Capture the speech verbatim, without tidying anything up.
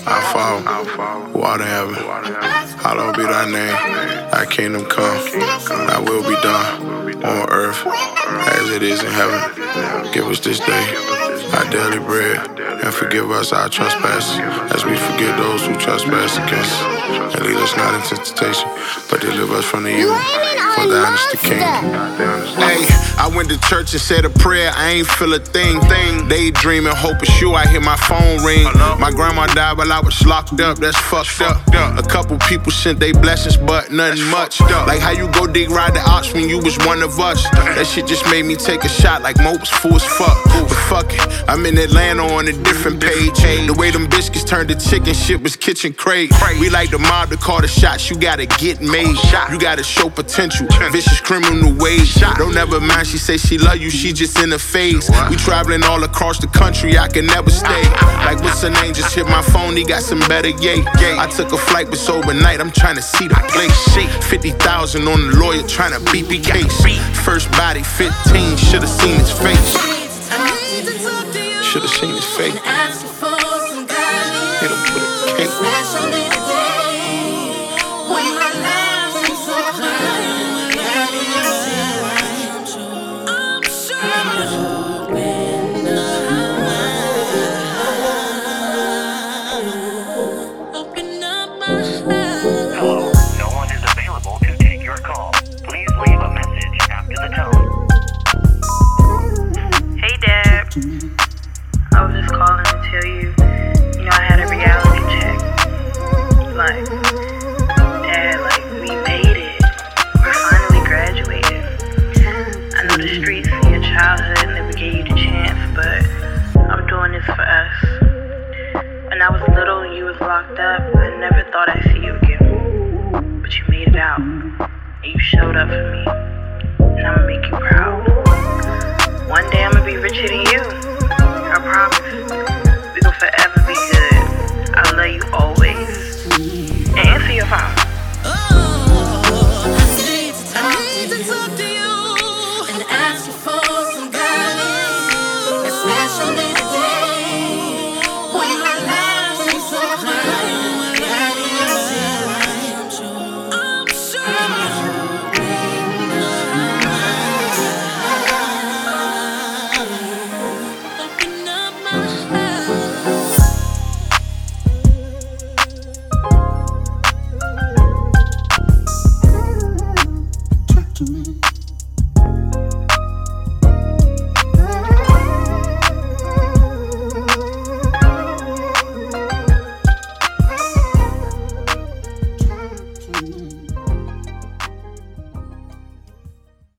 I fall, water heaven. Hallowed be thy name, thy kingdom come, thy will be done on earth as it is in heaven. Give us this day our daily bread, and forgive us our trespasses as we forgive those who trespass against us. And lead us not into temptation, but deliver us from the evil. For thine is the kingdom. Hey, I went to church and said a prayer, I ain't feel a thing. thing. Daydreaming, hoping sure I hear my phone ring. My grandma died while I was locked up, that's fucked up. A couple people sent they blessings, but nothing much. Like how you go dig ride the ox when you was one of us. That shit just made me take a shot like Mo was full as fuck. But fuck it, I'm in Atlanta on a different page. The way them biscuits turned to chicken shit was kitchen crate. We like the mob to call the shots, you gotta get made. You gotta show potential, vicious criminal ways. Don't ever mind, she say she love you, she just in a phase. We traveling all across the country, I can never stay. Like what's her name, just hit my phone, he got some better yay. I took a flight, but overnight, I'm trying to see the place. fifty thousand on the lawyer trying to beat the case. First body, fifteen, should've seen his face. Should've seen his face. Hit him with a cake. Hello, no one is available to take your call. Please leave a message after the tone. Hey Dad, I was just calling to tell you, you know I had a reality check. Like, Dad, like we made it. We finally graduated. I know the streets in your childhood never gave you the chance, but I'm doing this for us. When I was little and you was locked up, I never thought I'd see you again. But you made it out, and you showed up for me, and I'ma make you proud. One day I'ma be richer than you, I promise.